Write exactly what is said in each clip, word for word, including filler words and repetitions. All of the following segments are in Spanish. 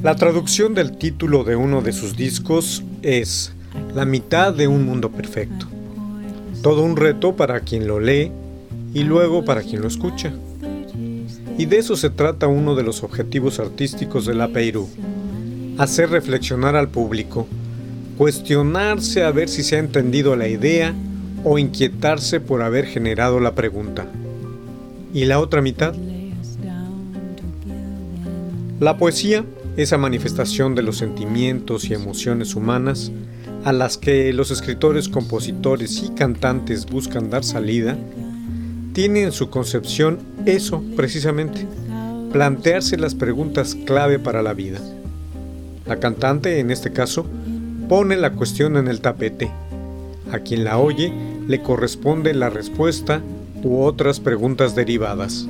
La traducción del título de uno de sus discos es La mitad de un mundo perfecto. Todo un reto para quien lo lee y luego para quien lo escucha. Y de eso se trata uno de los objetivos artísticos de La Peirú: hacer reflexionar al público, cuestionarse a ver si se ha entendido la idea o inquietarse por haber generado la pregunta. ¿Y la otra mitad? La poesía, esa manifestación de los sentimientos y emociones humanas a las que los escritores, compositores y cantantes buscan dar salida, tiene en su concepción eso precisamente, plantearse las preguntas clave para la vida. La cantante, en este caso, pone la cuestión en el tapete. A quien la oye le corresponde la respuesta u otras preguntas derivadas.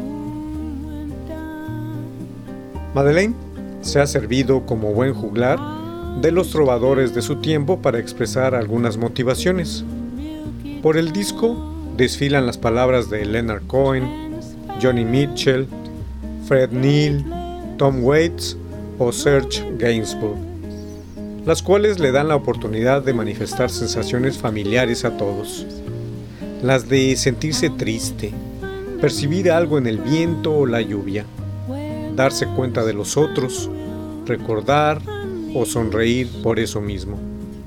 Madeleine se ha servido como buen juglar de los trovadores de su tiempo para expresar algunas motivaciones. Por el disco desfilan las palabras de Leonard Cohen, Joni Mitchell, Fred Neil, Tom Waits o Serge Gainsbourg, las cuales le dan la oportunidad de manifestar sensaciones familiares a todos. Las de sentirse triste, percibir algo en el viento o la lluvia, darse cuenta de los otros, recordar o sonreír por eso mismo.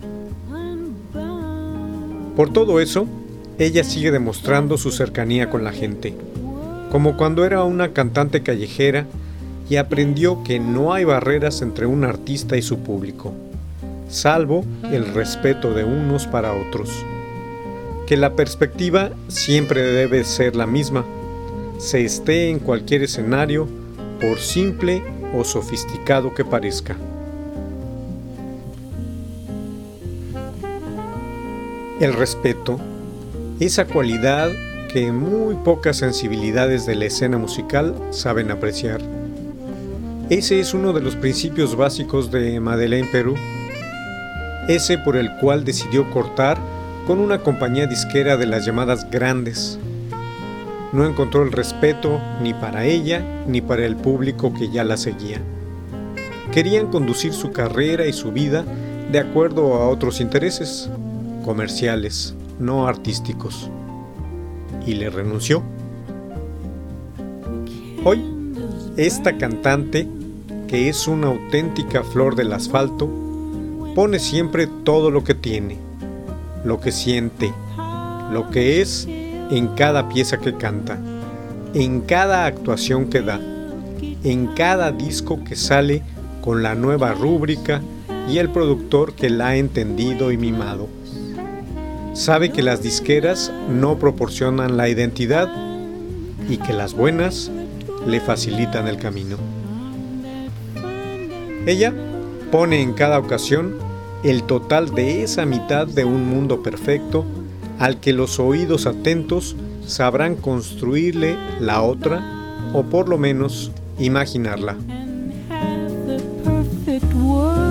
Por todo eso, ella sigue demostrando su cercanía con la gente, como cuando era una cantante callejera y aprendió que no hay barreras entre un artista y su público, salvo el respeto de unos para otros. Que la perspectiva siempre debe ser la misma, se esté en cualquier escenario, por simple o sofisticado que parezca. El respeto, esa cualidad que muy pocas sensibilidades de la escena musical saben apreciar. Ese es uno de los principios básicos de Madeleine Peru, ese por el cual decidió cortar con una compañía disquera de las llamadas grandes. No encontró el respeto ni para ella ni para el público que ya la seguía. Querían conducir su carrera y su vida de acuerdo a otros intereses, comerciales, no artísticos. Y le renunció. Hoy, esta cantante, que es una auténtica flor del asfalto, pone siempre todo lo que tiene, lo que siente, lo que es en cada pieza que canta, en cada actuación que da, en cada disco que sale con la nueva rúbrica y el productor que la ha entendido y mimado. Sabe que las disqueras no proporcionan la identidad y que las buenas le facilitan el camino. Ella pone en cada ocasión el total de esa mitad de un mundo perfecto al que los oídos atentos sabrán construirle la otra, o por lo menos imaginarla.